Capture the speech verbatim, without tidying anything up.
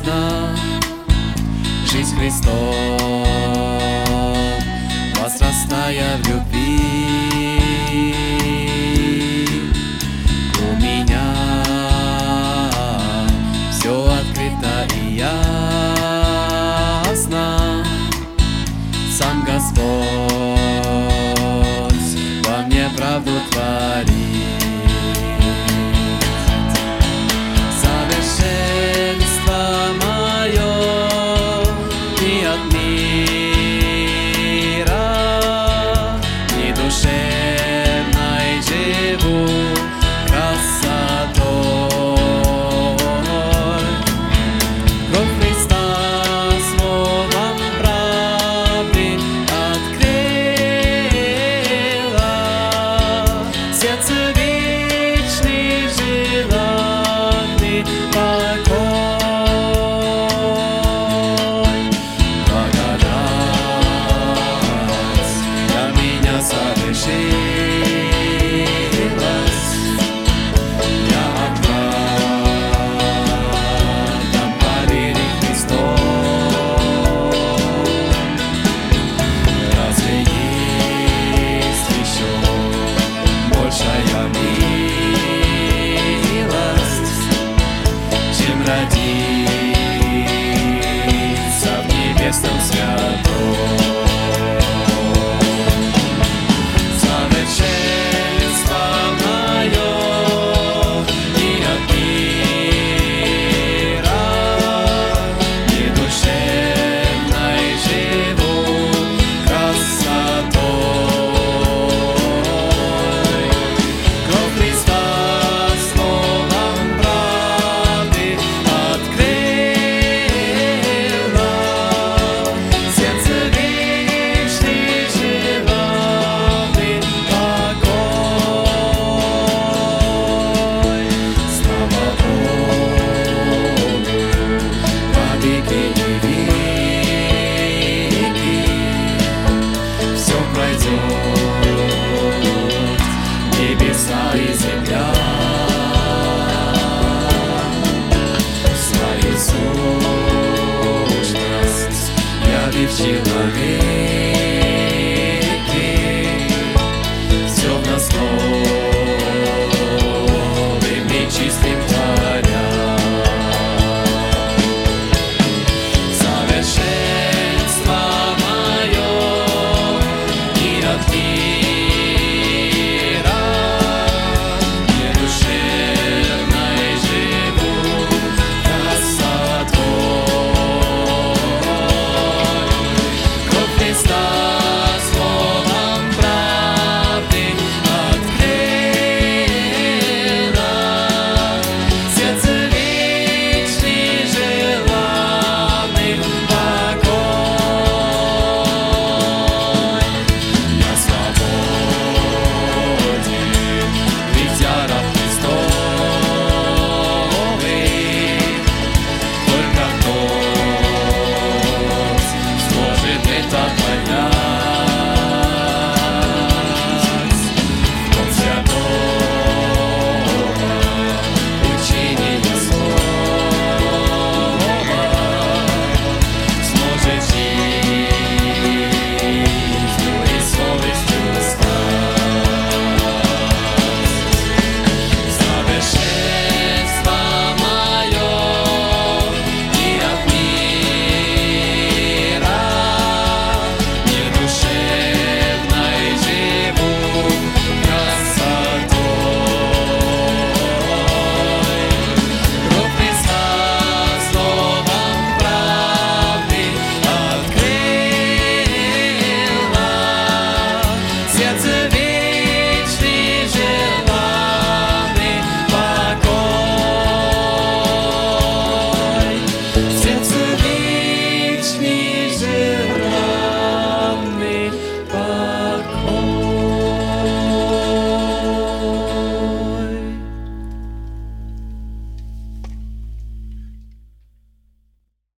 одна жизнь Христом, возрастая в любви. У меня все открыто и ясно. Сам Господь во мне правду творит. Совершенство мое не от мира, не душевной живу красотой. Кровь Христа словом правды открыла сердце вечный желанный покой. Благодать для меня совершилась. Я отрадом поверил Христом. Разве есть еще большая милость, чем родиться в небесном святом? Совершенство мое не от мира, не душевной живу красотой. Кровь Христа словом правды открыла сердце вечный желанный покой. Слава Богу во веки и веки. Все пройдет, небеса и земля. Свою сущность явив человек.